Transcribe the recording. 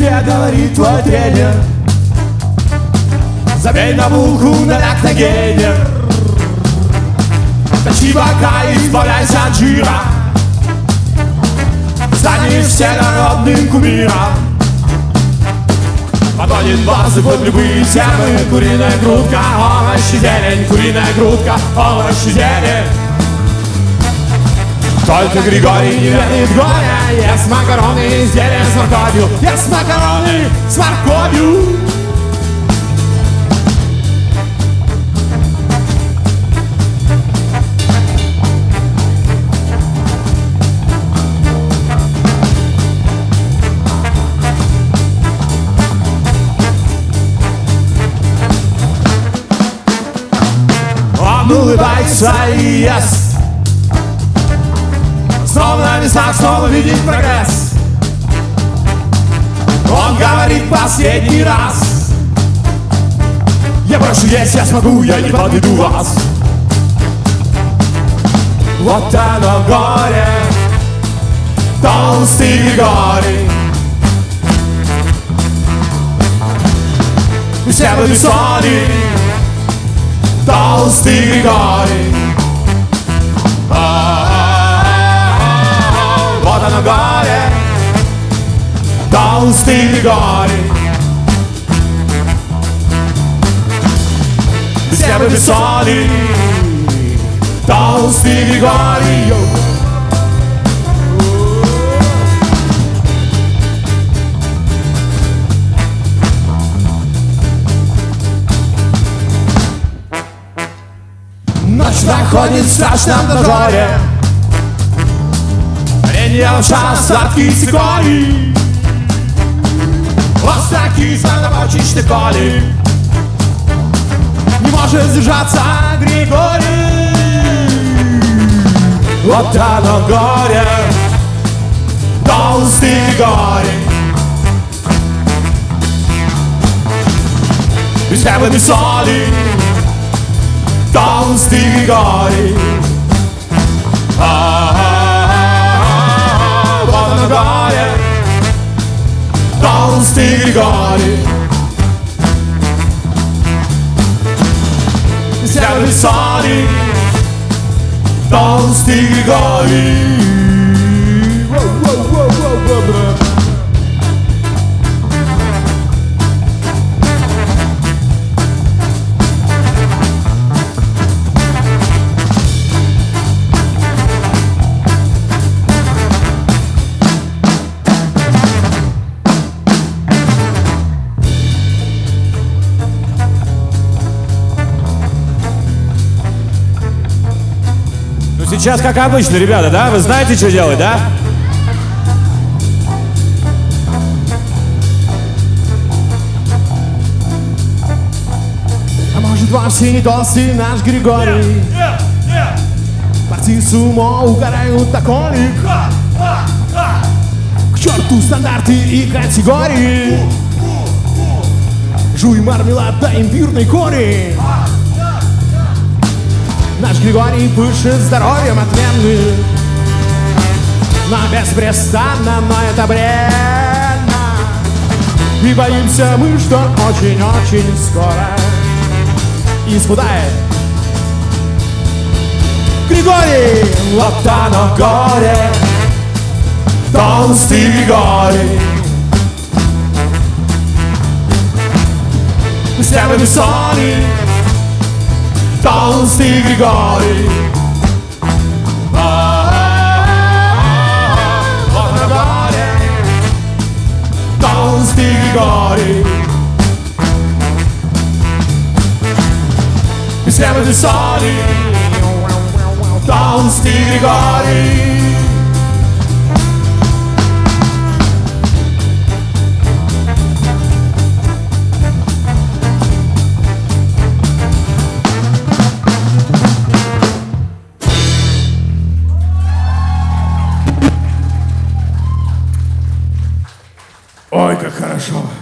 тебе говорит твой тренер. Забей на булку на лактогене. Точи бока и избавляйся от жира. Станешь всенародным кумиром. Подгонит базы под любые темы. Куриная грудка, овощи, зелень. Куриная грудка, овощи, зелень. Только Григорий не верит горя. Ест макароны и изделия с морковью. Ест макароны с морковью. Он улыбается и ест. Снова на местах, снова видит прогресс. Он говорит последний раз: я прошу есть, я смогу, я не подведу вас. Вот оно горе, толстый Григорий. Все были соли, толстый Григорий. Вот оно горе, толстый Григорий. Все были соли, толстый Григорий. Ночь проходит в страшном дозоре. Лавша, сладкий цикорий. Острый санобочий штыколи. Не может сдержаться Григорий. Вот оно горе, толстый Григорий. Без хлеба, без соли, толстый Григорий. Горе, толстый Григорий. Все были соли, толстый Григорий. Сейчас как обычно, ребята, да? Вы знаете, что делать, да? А может, вовсе не толстый наш Григорий? Борцы сумо угорают на колик. К черту стандарты и категории. Жуй мармелад да имбирный корень. Наш Григорий пышет здоровьем отменным. Но беспрестанно, но это бренно. И боимся мы, что очень-очень скоро исхудает Григорий. Вот оно горе, толстый Григорий. Все были соли, толстый Григорий. Вот оно горе, толстый Григорий. Все были соли, толстый Григорий. Ой, как хорошо.